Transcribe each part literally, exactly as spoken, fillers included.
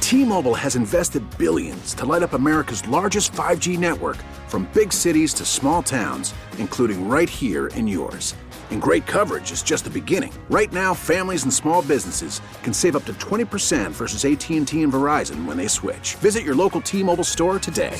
T-Mobile has invested billions to light up America's largest five G network, from big cities to small towns, including right here in yours. And great coverage is just the beginning. Right now, families and small businesses can save up to twenty percent versus A T and T and Verizon when they switch. Visit your local T-Mobile store today.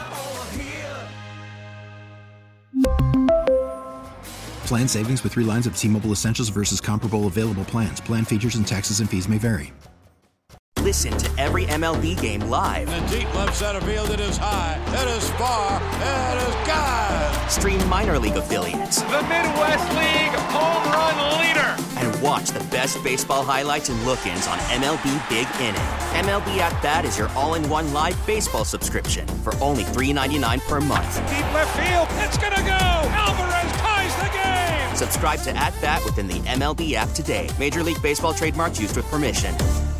Plan savings with three lines of T-Mobile Essentials versus comparable available plans. Plan features and taxes and fees may vary. Listen to every M L B game live. In the deep left center field, it is high, it is far, it is gone. Stream minor league affiliates. The Midwest League home run leader. And watch the best baseball highlights and look-ins on M L B Big Inning. M L B At Bat is your all-in-one live baseball subscription for only three dollars and ninety-nine cents per month. Deep left field, it's gonna go. Alvarez ties the game. Subscribe to At Bat within the M L B app today. Major League Baseball trademarks used with permission.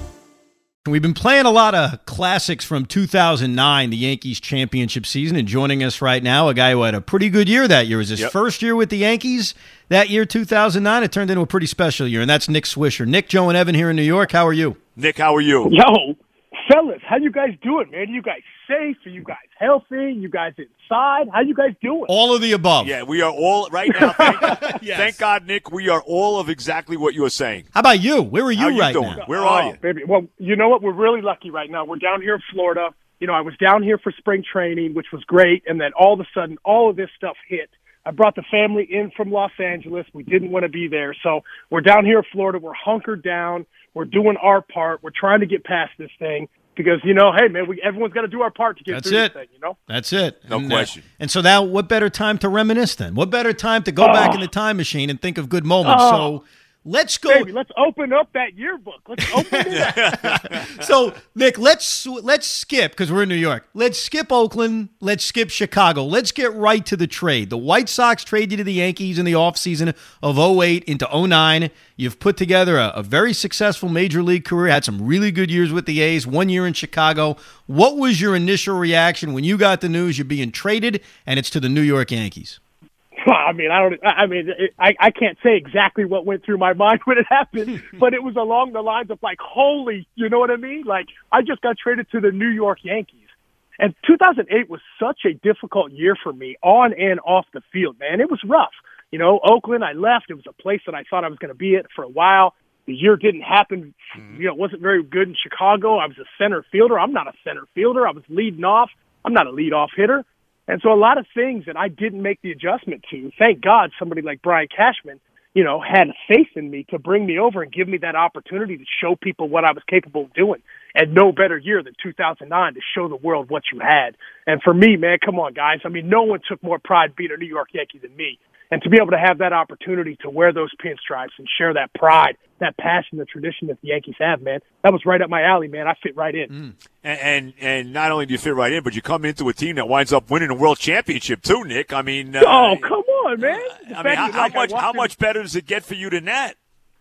We've been playing a lot of classics from two thousand nine, the Yankees championship season, and joining us right now, a guy who had a pretty good year that year. It was his yep. first year with the Yankees that year, two thousand nine. It turned into a pretty special year, and that's Nick Swisher. Nick, Joe, and Evan here in New York. How are you? Nick, how are you? Yo, fellas, how you guys doing, man? You guys safe? Are you guys healthy? You guys inside? How you guys doing? All of the above. Yeah, we are all, right now, thank, yes. thank God, Nick, we are all of exactly what you were saying. How about you? Where are you, how you right doing? now? Where oh, are you? Baby. Well, you know what? We're really lucky right now. We're down here in Florida. You know, I was down here for spring training, which was great, and then all of a sudden, all of this stuff hit. I brought the family in from Los Angeles. We didn't want to be there. So we're down here in Florida. We're hunkered down. We're doing our part. We're trying to get past this thing. Because, you know, hey, man, we everyone's got to do our part to get That's through it. this thing, you know? That's it. No and, question. Uh, and so now, what better time to reminisce then? What better time to go oh. back in the time machine and think of good moments? Oh. So let's go. Baby, let's open up that yearbook. Let's open it up. So, Nick, let's let's skip, because we're in New York. Let's skip Oakland. Let's skip Chicago. Let's get right to the trade. The White Sox traded you to the Yankees in the offseason of oh eight into oh nine. You've put together a, a very successful major league career, had some really good years with the A's, one year in Chicago. What was your initial reaction when you got the news you're being traded and it's to the New York Yankees? I mean, I don't. I mean, it, I I can't say exactly what went through my mind when it happened, but it was along the lines of like, holy, you know what I mean? Like, I just got traded to the New York Yankees, and two thousand eight was such a difficult year for me on and off the field. Man, it was rough. You know, Oakland, I left. It was a place that I thought I was going to be at for a while. The year didn't happen. You know, it wasn't very good in Chicago. I was a center fielder. I'm not a center fielder. I was leading off. I'm not a leadoff hitter. And so a lot of things that I didn't make the adjustment to, thank God somebody like Brian Cashman, you know, had faith in me to bring me over and give me that opportunity to show people what I was capable of doing. And no better year than two thousand nine to show the world what you had. And for me, man, come on, guys. I mean, no one took more pride being a New York Yankee than me. And to be able to have that opportunity to wear those pinstripes and share that pride, that passion, the tradition that the Yankees have, man, that was right up my alley, man. I fit right in. Mm. And, and and not only do you fit right in, but you come into a team that winds up winning a world championship too, Nick. I mean, uh, oh, come on, man. Uh, I mean, how, how much how much better does it get for you than that?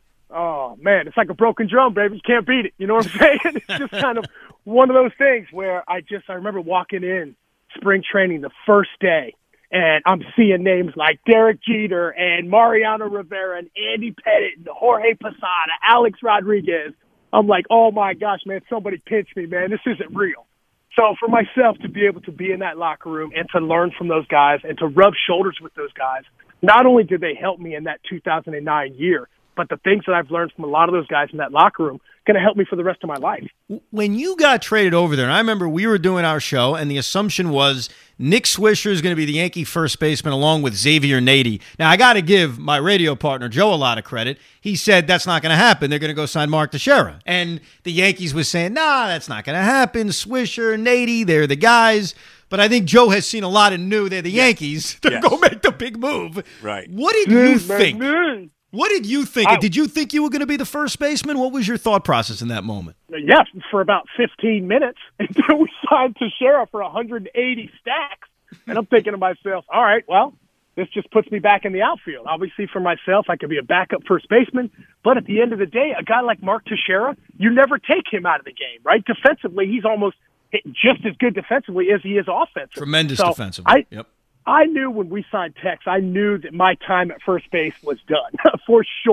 Oh, man, it's like a broken drum, baby. You can't beat it. You know what I'm saying? It's just kind of one of those things where I just I remember walking in spring training the first day, and I'm seeing names like Derek Jeter and Mariano Rivera and Andy Pettit and Jorge Posada, Alex Rodriguez. I'm like, oh, my gosh, man, somebody pinch me, man. This isn't real. So for myself to be able to be in that locker room and to learn from those guys and to rub shoulders with those guys, not only did they help me in that two thousand nine year, but the things that I've learned from a lot of those guys in that locker room going to help me for the rest of my life. When you got traded over there, and I remember we were doing our show, and the assumption was Nick Swisher is going to be the Yankee first baseman along with Xavier Nady. Now, I got to give my radio partner, Joe, a lot of credit. He said that's not going to happen. They're going to go sign Mark Teixeira. And the Yankees was saying, nah, that's not going to happen. Swisher, Nady, they're the guys. But I think Joe has seen a lot and knew they're the yes. Yankees to yes. go make the big move. Right. What did you think? What did you think? I, did you think you were going to be the first baseman? What was your thought process in that moment? Yes, for about fifteen minutes until we signed Teixeira for one hundred eighty stacks. And I'm thinking to myself, all right, well, this just puts me back in the outfield. Obviously, for myself, I could be a backup first baseman. But at the end of the day, a guy like Mark Teixeira, you never take him out of the game, right? Defensively, he's almost just as good defensively as he is offensively. Tremendous so defensively. I, yep. I knew when we signed Tex, I knew that my time at first base was done, for sure.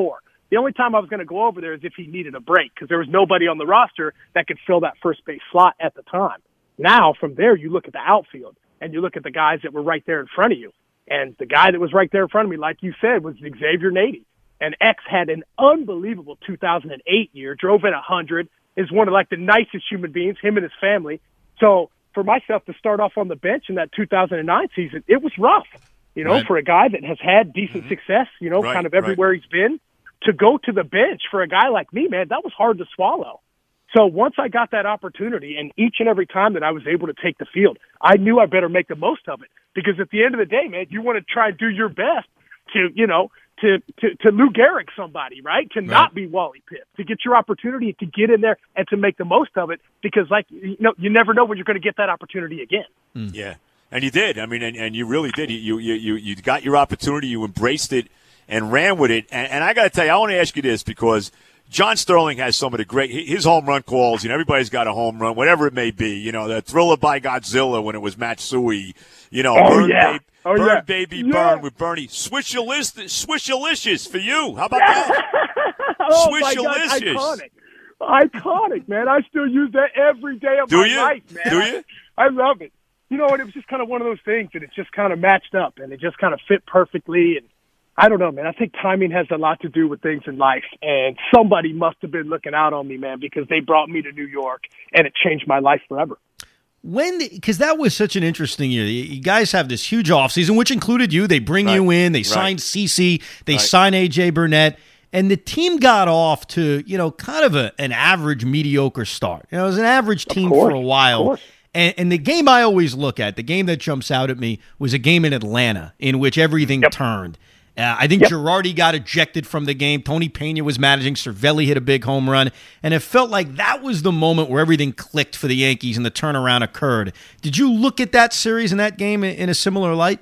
The only time I was going to go over there is if he needed a break because there was nobody on the roster that could fill that first base slot at the time. Now, from there, you look at the outfield and you look at the guys that were right there in front of you. And the guy that was right there in front of me, like you said, was Xavier Nady. And X had an unbelievable two thousand eight year, drove in one hundred, is one of like the nicest human beings, him and his family. So for myself to start off on the bench in that two thousand nine season, it was rough, you know, right. for a guy that has had decent mm-hmm. success, you know, right, kind of everywhere right. he's been. To go to the bench for a guy like me, man, that was hard to swallow. So once I got that opportunity, and each and every time that I was able to take the field, I knew I better make the most of it. Because at the end of the day, man, you want to try and do your best to, you know, to, to, to Lou Gehrig somebody, right? To right. not be Wally Pipp, to get your opportunity to get in there and to make the most of it. Because, like, you know, you never know when you're going to get that opportunity again. Mm. Yeah, and you did. I mean, and, and you really did. You, you, you, you got your opportunity. You embraced it and ran with it. And, and I got to tell you, I want to ask you this because John Sterling has some of the great, his home run calls, you know, everybody's got a home run, whatever it may be, you know, the Thriller by Godzilla when it was Matsui, you know, oh, Burn, yeah. Baby, oh, Burn yeah. Baby yeah. Burn with Bernie. Swishalicious, Swishalicious for you. How about yeah. that? oh, Swishalicious. My God, iconic. Iconic, man. I still use that every day of Do my you? life, man. Do you? I, I love it. You know, and it was just kind of one of those things that it just kind of matched up and it just kind of fit perfectly. And I don't know, man. I think timing has a lot to do with things in life, and somebody must have been looking out on me, man, because they brought me to New York, and it changed my life forever. When, because that was such an interesting year. You guys have this huge offseason, which included you. They bring right. you in. They right. signed CeCe. They right. signed A J Burnett. And the team got off to, you know, kind of a, an average, mediocre start. You know, it was an average team course, for a while. And, and the game I always look at, the game that jumps out at me, was a game in Atlanta in which everything yep. turned. Uh, I think yep. Girardi got ejected from the game. Tony Pena was managing. Cervelli hit a big home run. And it felt like that was the moment where everything clicked for the Yankees and the turnaround occurred. Did you look at that series and that game in, in a similar light?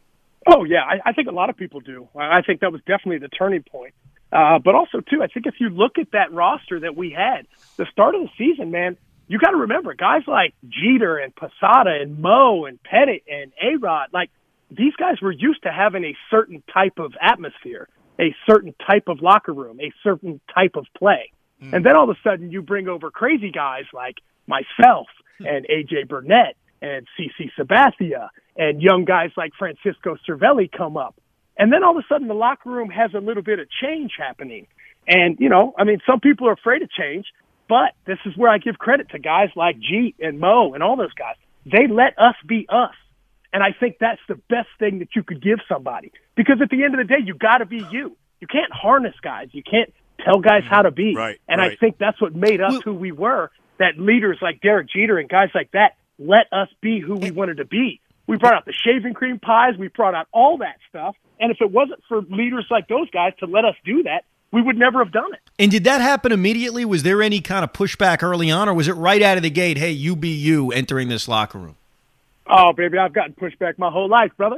Oh, yeah. I, I think a lot of people do. I think that was definitely the turning point. Uh, but also, too, I think if you look at that roster that we had, the start of the season, man, you got to remember, guys like Jeter and Posada and Mo and Pettit and A-Rod, like, these guys were used to having a certain type of atmosphere, a certain type of locker room, a certain type of play. Mm. And then all of a sudden you bring over crazy guys like myself and A J Burnett and CeCe Sabathia and young guys like Francisco Cervelli come up. And then all of a sudden the locker room has a little bit of change happening. And, you know, I mean, some people are afraid of change, but this is where I give credit to guys like Jeet and Mo and all those guys. They let us be us. And I think that's the best thing that you could give somebody. Because at the end of the day, you got to be you. You can't harness guys. You can't tell guys how to be. Right, and right. I think that's what made us who we were, that leaders like Derek Jeter and guys like that let us be who we wanted to be. We brought out the shaving cream pies. We brought out all that stuff. And if it wasn't for leaders like those guys to let us do that, we would never have done it. And did that happen immediately? Was there any kind of pushback early on, or was it right out of the gate, hey, you be you entering this locker room? Oh, baby, I've gotten pushback my whole life, brother.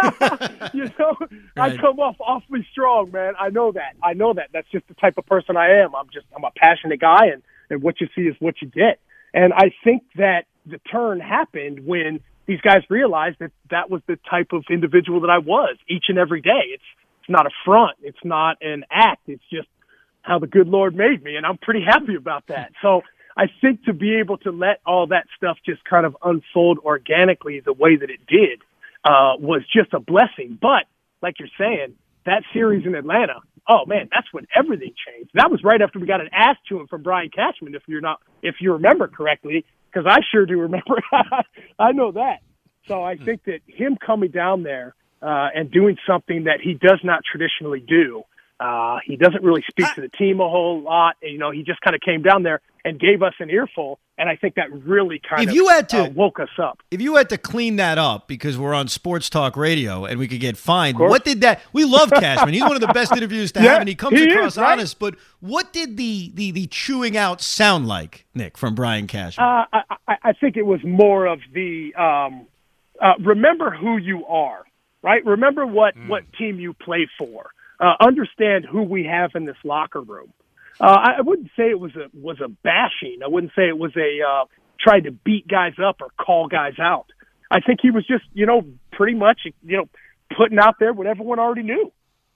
you know, right. I come off awfully strong, man. I know that. I know that. That's just the type of person I am. I'm just, I'm a passionate guy, and, and what you see is what you get. And I think that the turn happened when these guys realized that that was the type of individual that I was each and every day. It's, it's not a front. It's not an act. It's just how the good Lord made me, and I'm pretty happy about that. So I think to be able to let all that stuff just kind of unfold organically the way that it did uh, was just a blessing. But like you're saying, that series in Atlanta, oh man, that's when everything changed. That was right after we got an ass to him from Brian Cashman, if you're not, if you remember correctly, because I sure do remember. I know that. So I think that him coming down there uh, and doing something that he does not traditionally do. Uh, he doesn't really speak to the team a whole lot. You know, he just kind of came down there and gave us an earful, and I think that really kind if of you had to, uh, woke us up. If you had to clean that up, because we're on Sports Talk Radio and we could get fined, what did that – we love Cashman. He's one of the best interviews to yeah, have, and he comes he across is, right? honest. But what did the, the, the chewing out sound like, Nick, from Brian Cashman? Uh, I, I, I think it was more of the um, uh, remember who you are, right? Remember what, mm. what team you play for. Uh, understand who we have in this locker room. Uh, I wouldn't say it was a was a bashing. I wouldn't say it was a uh, trying to beat guys up or call guys out. I think he was just, you know, pretty much, you know, putting out there what everyone already knew.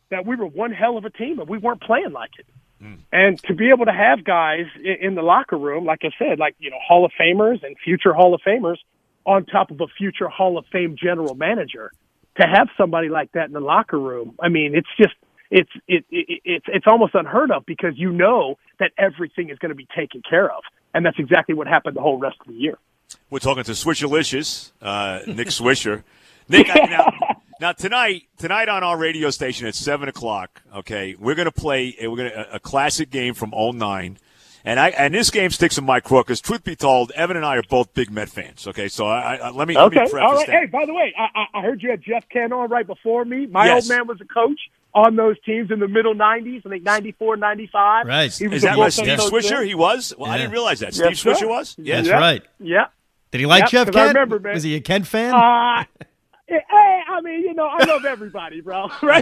that we were one hell of a team and we weren't playing like it. Mm. And to be able to have guys in, in the locker room, like I said, like, you know, Hall of Famers and future Hall of Famers on top of a future Hall of Fame general manager, to have somebody like that in the locker room, I mean, it's just, it's, it, it, it's, it's almost unheard of, because you know that everything is going to be taken care of. And that's exactly what happened the whole rest of the year. We're talking to Swisherlicious, uh, Nick Swisher. Nick, I, now, now tonight, tonight on our radio station at seven o'clock, okay, we're going to play a, we're gonna, a, a classic game from oh nine. And I and this game sticks in my craw because, truth be told, Evan and I are both big Met fans. Okay, so I, I let me okay. let me preface All right. that. Hey, by the way, I, I heard you had Jeff Kent on right before me. My yes. old man was a coach on those teams in the middle nineties. I think ninety-four, ninety-five. Right. He was Is that what Steve coach Swisher? there. He was. Well, yeah. I didn't realize that. Yes, Steve Swisher sir. was. Yes, That's yeah. right. Yeah. Did he like Yep, Jeff 'cause Kent? I remember, man. Was he a Kent fan? Uh, Hey, I mean, you know, I love everybody, bro. Right?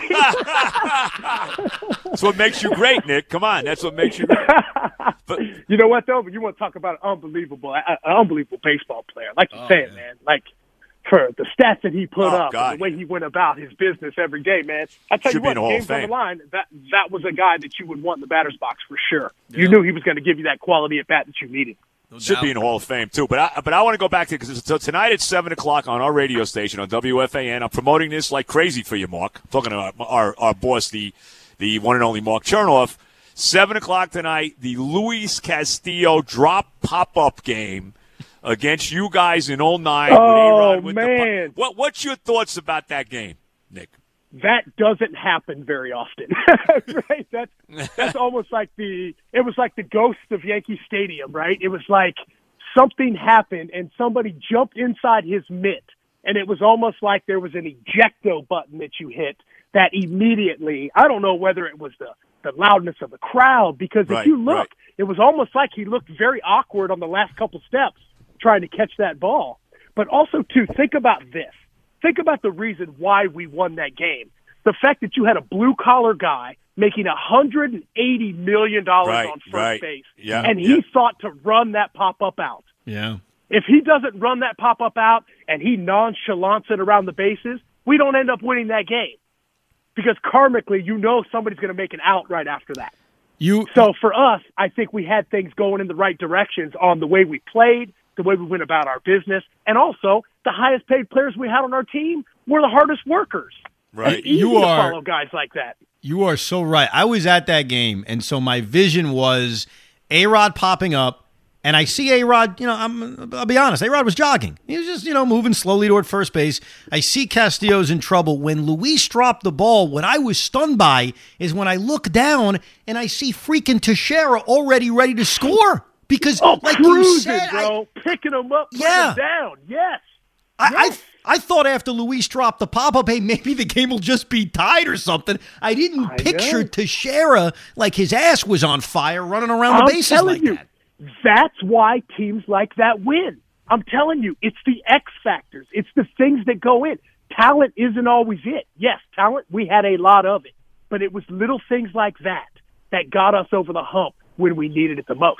That's what makes you great, Nick. Come on, that's what makes you great. But, you know what, though? But you want to talk about an unbelievable, an unbelievable baseball player, like you're oh, saying, yeah. man. Like for the stats that he put Oh, up, God. and the way he went about his business every day, man. I tell Should be you in the what, Hall of games on the Fame. line, that that was a guy that you would want in the batter's box for sure. Yeah. You knew he was going to give you that quality at bat that you needed. No Should doubt. be in the Hall of Fame too, but I, but I want to go back to because so tonight at seven o'clock on our radio station on W F A N. I'm promoting this like crazy for you, Mark. I'm talking to our, our our boss, the the one and only Mark Chernoff. Seven o'clock tonight, the Luis Castillo drop pop up game against you guys in oh nine. Oh, with with man. The, what what's your thoughts about that game, Nick? That doesn't happen very often, right? That's that's almost like the it was like the ghost of Yankee Stadium, right? It was like something happened and somebody jumped inside his mitt, and it was almost like there was an ejecto button that you hit that immediately. I don't know whether it was the the loudness of the crowd, because Right, if you look, right. it was almost like he looked very awkward on the last couple steps trying to catch that ball. But also, too, think about this. Think about the reason why we won that game. The fact that you had a blue-collar guy making one hundred eighty million dollars Right, on first right. base, Yeah, and he yeah. thought to run that pop-up out. Yeah. If he doesn't run that pop-up out and he nonchalants it around the bases, we don't end up winning that game. Because karmically, you know somebody's going to make an out right after that. You So for us, I think we had things going in the right directions on the way we played, the way we went about our business, and also the highest paid players we had on our team were the hardest workers. Right. It's easy You to are- follow guys like that. You are so right. I was at that game, and so my vision was A-Rod popping up, and I see A-Rod, you know, I'm, I'll be honest, A-Rod was jogging. He was just, you know, moving slowly toward first base. I see Castillo's in trouble. When Luis dropped the ball, what I was stunned by is when I look down and I see freaking Teixeira already ready to score. Because, Oh, like you cruising, said, I, bro. Picking them up, putting Yeah. them down. Yes. I, Yes. I I thought after Luis dropped the pop-up, hey, maybe the game will just be tied or something. I didn't I picture know. Teixeira like his ass was on fire running around I'm the bases telling like you, that. that's why teams like that win. I'm telling you, it's the X factors. It's the things that go in. Talent isn't always it. Yes, talent, we had a lot of it. But it was little things like that that got us over the hump when we needed it the most.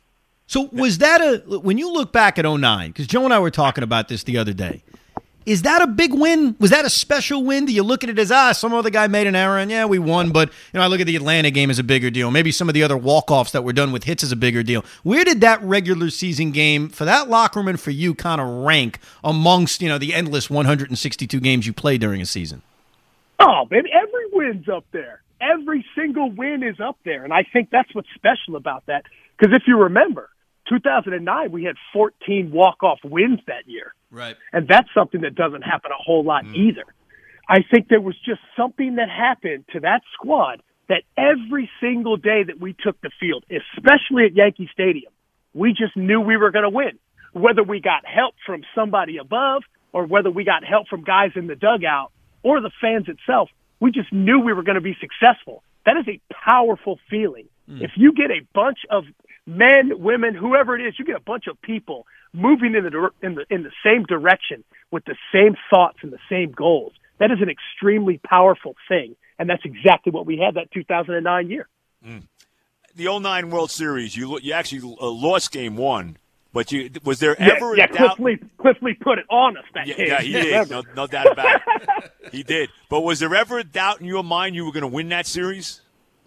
So was that a, when you look back at oh nine, because Joe and I were talking about this the other day, is that a big win? Was that a special win? Do you look at it as, ah, some other guy made an error and yeah, we won, but you know, I look at the Atlanta game as a bigger deal. Maybe some of the other walk-offs that were done with hits as a bigger deal. Where did that regular season game for that locker room and for you kind of rank amongst, you know, the endless one hundred sixty-two games you played during a season? Oh, baby, every win's up there. Every single win is up there, and I think that's what's special about that. Because if you remember, two thousand nine, we had fourteen walk-off wins that year. Right. And that's something that doesn't happen a whole lot Mm. either. I think there was just something that happened to that squad that every single day that we took the field, especially at Yankee Stadium, we just knew we were going to win. Whether we got help from somebody above or whether we got help from guys in the dugout or the fans itself, we just knew we were going to be successful. That is a powerful feeling. Mm. If you get a bunch of men, women, whoever it is, you get a bunch of people moving in the in the in the same direction with the same thoughts and the same goals. That is an extremely powerful thing, and that's exactly what we had that two thousand nine year. Mm. The oh nine World Series, you you actually uh, lost game one, But you was there Yeah, ever yeah a Cliff, doubt? Lee, Cliff Lee put it on us that Yeah, game. yeah, he did. No, no doubt about it. He did. But was there ever a doubt in your mind you were going to win that series?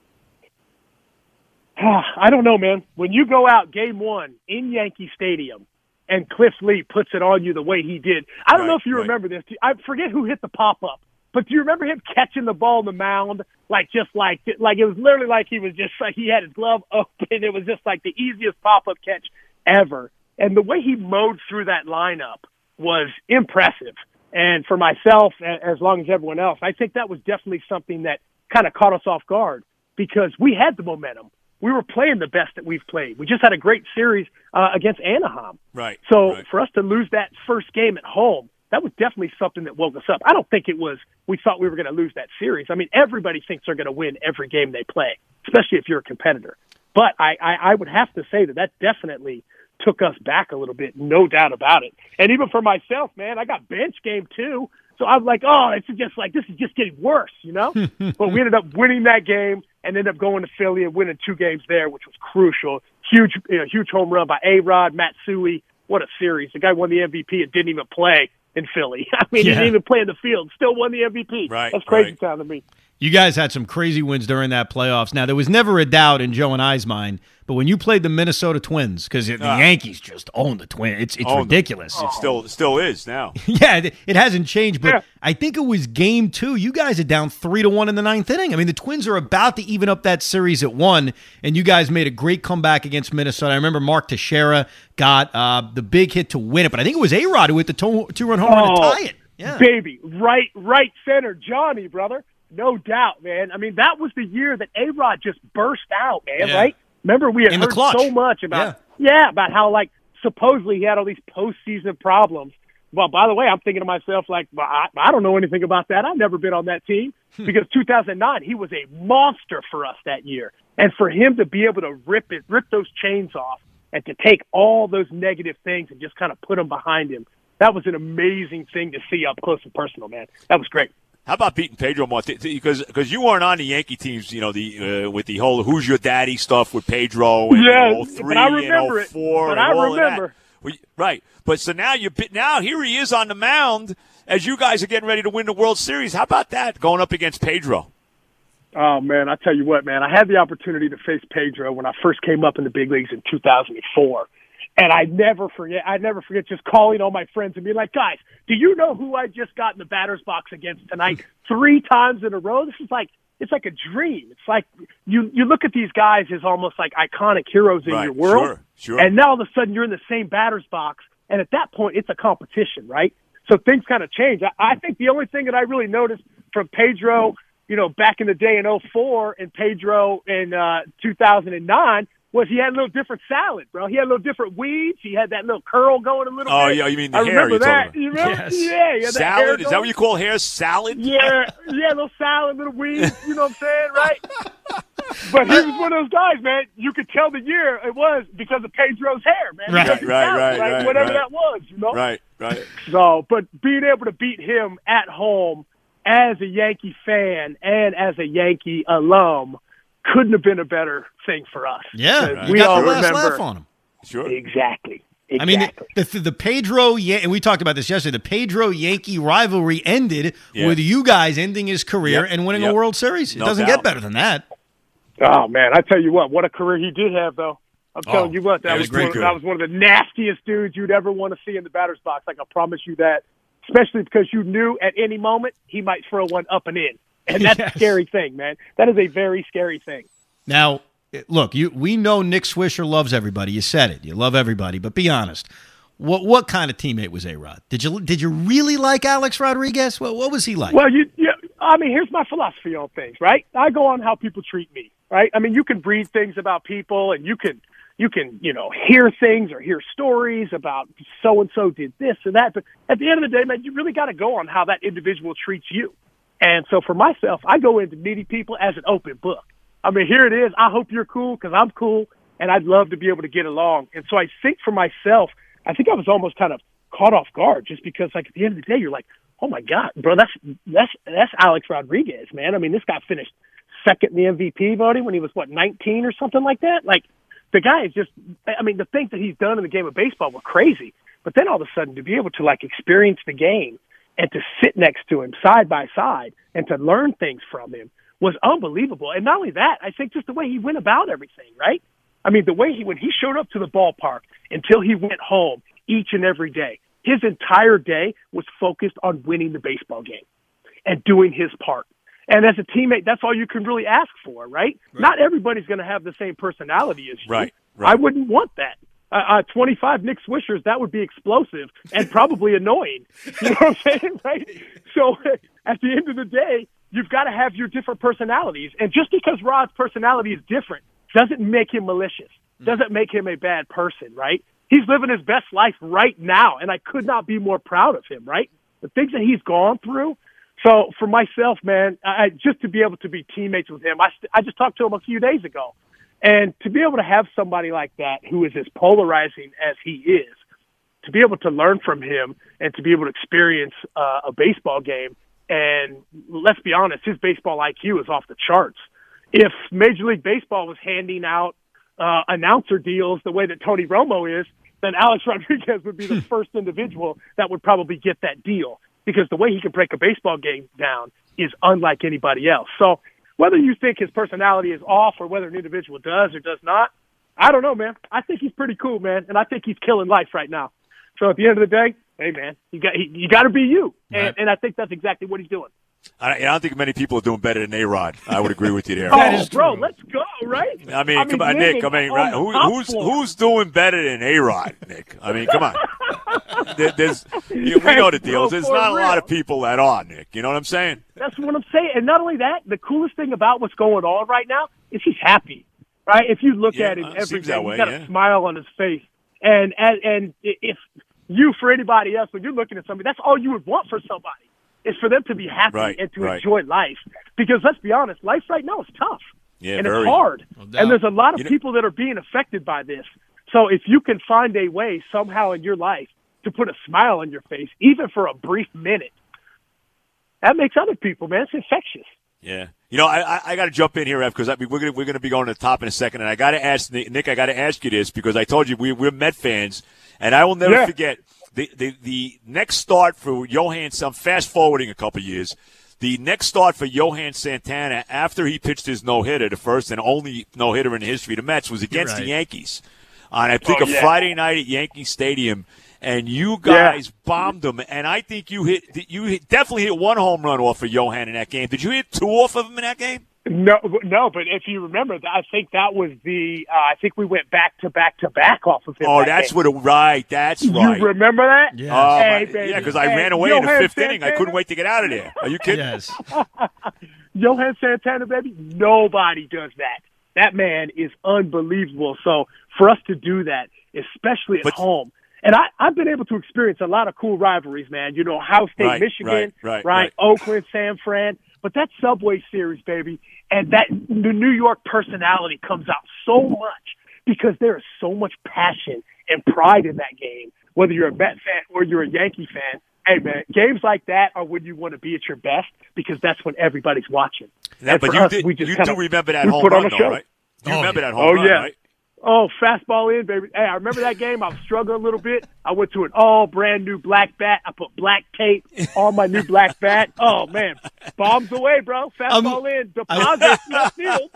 I don't know, man. When you go out game one in Yankee Stadium and Cliff Lee puts it on you the way he did, I don't Right, know if you right. remember this. I forget who hit the pop-up, but do you remember him catching the ball on the mound? Like, just like, like it was literally like he was just like, he had his glove open. It was just like the easiest pop-up catch ever. And the way he mowed through that lineup was impressive. And for myself, a- as long as everyone else, I think that was definitely something that kind of caught us off guard because we had the momentum. We were playing the best that we've played. We just had a great series uh, against Anaheim. Right. So right. for us to lose that first game at home, that was definitely something that woke us up. I don't think it was we thought we were going to lose that series. I mean, everybody thinks they're going to win every game they play, especially if you're a competitor. But I, I, I would have to say that that definitely took us back a little bit, no doubt about it. And even for myself, man, I got bench game two. So I'm like, oh, it's just like, this is just getting worse, you know? But we ended up winning that game and ended up going to Philly and winning two games there, which was crucial. Huge, you know, huge home run by A-Rod, Matsui. What a series. The guy won the M V P and didn't even play in Philly. I mean, Yeah. he didn't even play in the field. Still won the M V P. Right, That's crazy right. town to me. You guys had some crazy wins during that playoffs. Now, there was never a doubt in Joe and I's mind, but when you played the Minnesota Twins, because the Ah. Yankees just owned the Twins, it's it's Owned them. ridiculous. It still still is now. Yeah, it, it hasn't changed, but Yeah. I think it was game two. You guys are down three to one in the ninth inning. I mean, the Twins are about to even up that series at one, and you guys made a great comeback against Minnesota. I remember Mark Teixeira got uh, the big hit to win it, but I think it was A-Rod who hit the two- two-run home run to Oh, tie it. Yeah. Baby, right, right center, Johnny, brother. No doubt, man. I mean, that was the year that A-Rod just burst out, man, Yeah. right? Remember, we had In the heard clutch. so much about, yeah. about how, like, supposedly he had all these postseason problems. Well, by the way, I'm thinking to myself, like, well, I, I don't know anything about that. I've never been on that team. Because two thousand nine, he was a monster for us that year. And for him to be able to rip it, rip those chains off and to take all those negative things and just kind of put them behind him, that was an amazing thing to see up close and personal, man. That was great. How about beating Pedro Martinez? Because because you weren't on the Yankee teams, you know, the uh, with the whole "Who's Your Daddy" stuff with Pedro and Yeah, you know, oh three but I remember and it. oh four But and I all remember. of that. Well, right, but so now you now here he is on the mound as you guys are getting ready to win the World Series. How about that going up against Pedro? Oh, man, I tell you what, man, I had the opportunity to face Pedro when I first came up in the big leagues in two thousand four. And I never forget, I never forget just calling all my friends and being like, guys, do you know who I just got in the batter's box against tonight three times in a row? This is like, it's like a dream. It's like you, you look at these guys as almost like iconic heroes in Right, your world. sure, sure. And now all of a sudden you're in the same batter's box. And at that point, it's a competition, right? So things kind of change. I, I think the only thing that I really noticed from Pedro, you know, back in the day in oh four and Pedro in uh, two thousand nine was he had a little different salad, bro. He had a little different weeds. He had that little curl going a little Oh, bit. yeah, you mean the I hair remember you're that. talking You about. remember? Yes. Yeah, he had that hair Salad? Is that going. what you call hair? Salad? Yeah, yeah, little salad, little weeds, you know what I'm saying, right? But he was one of those guys, man. You could tell the year it was because of Pedro's hair, man. Right, Because of right, salad, right, right, Whatever right. that was, you know? Right, right. So, but being able to beat him at home as a Yankee fan and as a Yankee alum couldn't have been a better thing for us. Yeah, Because you we got all the last remember laugh on him. Sure. exactly. Exactly. I mean, the, the, the Pedro, Yan- and we talked about this yesterday, the Pedro-Yankee rivalry ended Yeah. with you guys ending his career Yep, and winning yep. a World Series. It No doesn't doubt. get better than that. Oh man, I tell you what, what a career he did have, though. I'm Oh, telling you what, that that was, was great one, career. that was one of the nastiest dudes you'd ever want to see in the batter's box. Like I promise you that, especially because you knew at any moment he might throw one up and in, and that's Yes. a scary thing, man. That is a very scary thing. Now, look, you we know Nick Swisher loves everybody. You said it. You love everybody, but be honest. What what kind of teammate was A-Rod? Did you did you really like Alex Rodriguez? What what was he like? Well, you, you, I mean, here's my philosophy on things, right? I go on how people treat me, right? I mean, you can read things about people, and you can, you can, you know, hear things or hear stories about so and so did this or that. But at the end of the day, man, you really got to go on how that individual treats you. And so, for myself, I go into meeting people as an open book. I mean, here it is. I hope you're cool because I'm cool, and I'd love to be able to get along. And so, I think for myself, I think I was almost kind of caught off guard just because, like, at the end of the day, you're like, oh my God, bro, that's that's that's Alex Rodriguez, man. I mean, this guy finished second in the M V P voting when he was what nineteen or something like that. Like, the guy is just, I mean, the things that he's done in the game of baseball were crazy. But then all of a sudden to be able to, like, experience the game and to sit next to him side by side and to learn things from him was unbelievable. And not only that, I think just the way he went about everything, right? I mean, the way he, when he showed up to the ballpark until he went home each and every day, his entire day was focused on winning the baseball game and doing his part. And as a teammate, that's all you can really ask for, right? right. Not everybody's going to have the same personality as you. Right. right. I wouldn't want that. Uh, uh, twenty-five Nick Swishers, that would be explosive and probably annoying. You know what I'm saying, right? So at the end of the day, you've got to have your different personalities. And just because Rod's personality is different doesn't make him malicious, doesn't make him a bad person, right? He's living his best life right now, and I could not be more proud of him, right? The things that he's gone through. So for myself, man, I, just to be able to be teammates with him, I, I just talked to him a few days ago. And to be able to have somebody like that who is as polarizing as he is, to be able to learn from him and to be able to experience uh, a baseball game, and let's be honest, his baseball I Q is off the charts. If Major League Baseball was handing out uh, announcer deals the way that Tony Romo is, then Alex Rodriguez would be the first individual that would probably get that deal, because the way he can break a baseball game down is unlike anybody else. So whether you think his personality is off or whether an individual does or does not, I don't know, man. I think he's pretty cool, man, and I think he's killing life right now. So at the end of the day, hey, man, you got you got to be you, and, right. and I think that's exactly what he's doing. I, I don't think many people are doing better than A-Rod. I would agree with you there. Oh, bro, let's go, right? I mean, I mean come on, Nick. I mean, right, who, who's who's doing better than A-Rod, Nick? I mean, come on. there, there's, you, we know the deals. There's not a lot of people that are, Nick. You know what I'm saying? That's what I'm saying. And not only that, the coolest thing about what's going on right now is he's happy, right? If you look yeah, at him uh, every day, way, he's got yeah. a smile on his face. And, and and if you, for anybody else, when you're looking at somebody, that's all you would want for somebody, is for them to be happy right, and to right. enjoy life. Because let's be honest, life right now is tough. Yeah, and very. it's hard. No and there's a lot of you know, people that are being affected by this. So if you can find a way somehow in your life to put a smile on your face, even for a brief minute, that makes other people, man, it's infectious. Yeah. You know, I I, I got to jump in here, Ev, because I mean, we're going we're gonna be going to the top in a second. And I got to ask, Nick, I got to ask you this, because I told you we, we're Met fans, and I will never yeah. forget the, the, the next start for Johan, I'm fast-forwarding a couple years, the next start for Johan Santana after he pitched his no-hitter, the first and only no-hitter in the history of the Mets, was against right. the Yankees on, I think, oh, a yeah. Friday night at Yankee Stadium. And you guys yeah. bombed them, and I think you hit you hit, definitely hit one home run off of Johan in that game. Did you hit two off of him in that game? No, no. But if you remember, I think that was the. Uh, I think we went back to back to back off of him. Oh, that that's game. what. It, right, that's right. You remember that? Yes. Oh, hey, my, baby. yeah, because I hey, ran away Johan in the fifth Santana? inning. I couldn't wait to get out of there. Are you kidding? Yes. Johan Santana, baby. Nobody does that. That man is unbelievable. So for us to do that, especially at But, home. And I, I've been able to experience a lot of cool rivalries, man. You know, Ohio State, right, Michigan, right, right, right, right. Oakland, San Fran. But that Subway Series, baby, and that the New York personality comes out so much because there is so much passion and pride in that game, whether you're a Met fan or you're a Yankee fan. Hey, man, games like that are when you want to be at your best because that's when everybody's watching. Yeah, and but for you, us, did, we just you kinda, do remember that we home put on run, a though, show. right? You Oh, remember yeah. that home Oh, run, yeah. right? Oh, fastball in, baby. Hey, I remember that game. I was struggling a little bit. I went to an all brand new black bat. I put black tape on my new black bat. Oh, man. Bombs away, bro. Fastball Um, in. Deposit left field.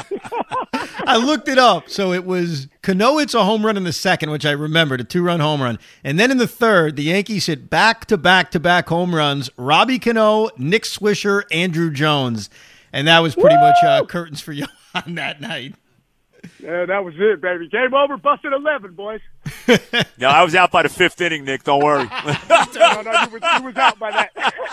I looked it up. So it was Canoit's a home run in the second, which I remembered, a two-run home run. And then in the third, the Yankees hit back-to-back-to-back home runs. Robbie Cano, Nick Swisher, Andrew Jones. And that was pretty Woo! much uh, curtains for Johan that night. Yeah, that was it, baby. Game over. Busted eleven, boys. No, I was out by the fifth inning, Nick. Don't worry. no, no, you was, you was out by that.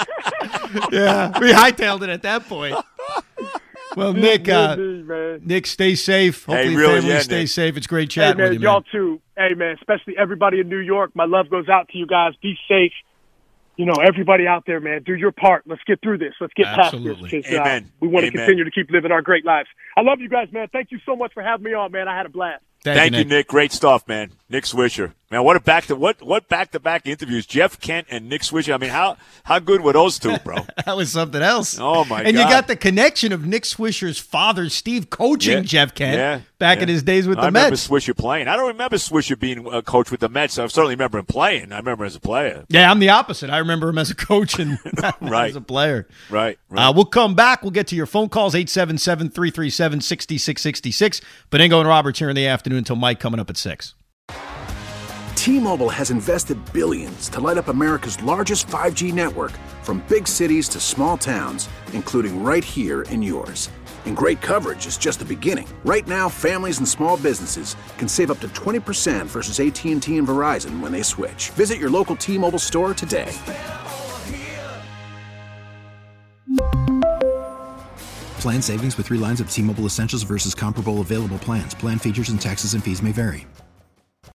Yeah, we hightailed it at that point. Well, Nick, uh, me, man. Nick, stay safe. Hopefully, Hey, your really, family yeah, stay Nick. safe. It's great Hey, chatting man, with you, y'all man. too. Hey, man, especially everybody in New York. My love goes out to you guys. Be safe. You know, everybody out there, man, do your part. Let's get through this. Let's get Absolutely. past this. 'Cause, uh, Amen. we want to Amen. continue to keep living our great lives. I love you guys, man. Thank you so much for having me on, man. I had a blast. Thank, Thank you, Nick. Nick. Great stuff, man. Nick Swisher. Man, what a back to what what back to back interviews. Jeff Kent and Nick Swisher. I mean, how how good were those two, bro? That was something else. Oh my and god. And you got the connection of Nick Swisher's father, Steve, coaching yeah. Jeff Kent yeah. back yeah. in his days with I the Mets. I remember Swisher playing. I don't remember Swisher being a coach with the Mets. I certainly remember him playing. I remember him as a player. Yeah, I'm the opposite. I remember him as a coach and right. as a player. Right. right. Uh, we'll come back. We'll get to your phone calls, eight seven seven, three three seven, six six six six. Benigno and Roberts here in the afternoon until Mike coming up at six. T-Mobile has invested billions to light up America's largest five G network, from big cities to small towns, including right here in yours. And great coverage is just the beginning. Right now, families and small businesses can save up to twenty percent versus A T and T and Verizon when they switch. Visit your local T-Mobile store today. Plan savings with three lines of T-Mobile Essentials versus comparable available plans. Plan features and taxes and fees may vary.